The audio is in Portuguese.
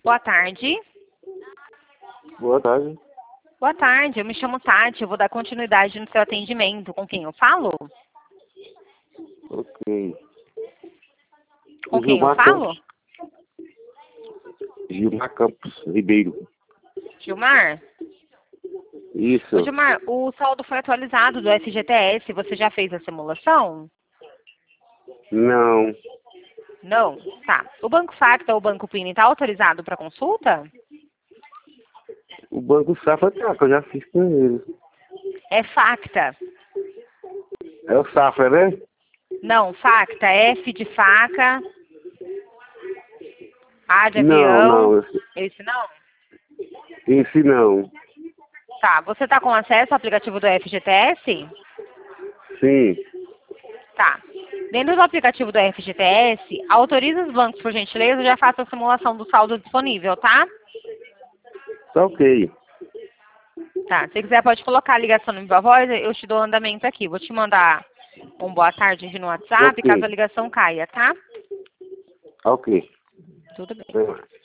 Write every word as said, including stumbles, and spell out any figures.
Boa tarde. Boa tarde. Boa tarde, eu me chamo Tati, eu vou dar continuidade no seu atendimento. Com quem eu falo? Ok. Com quem eu Gilmar falo? Campos. Gilmar Campos Ribeiro. Gilmar? Isso. Ô, Gilmar, o saldo foi atualizado do F G T S, você já fez a simulação? Não. Não? Tá. O Banco Facta ou o Banco Pini está autorizado para consulta? O Banco Safra tá, que eu já fiz com ele. É Facta. É o Safra, né? Não, Facta, F de faca, A de Não, avião. não. Esse, Esse não? esse não. Tá, você está com acesso ao aplicativo do F G T S? Sim. Tá. Dentro do aplicativo do F G T S, autoriza os bancos, por gentileza, já faça a simulação do saldo disponível, tá? Tá ok. Tá, se quiser pode colocar a ligação no Viva Voz, eu te dou andamento aqui. Vou te mandar um boa tarde aqui no WhatsApp, caso a Ok. ligação caia, tá? Ok. Tudo bem. Até mais.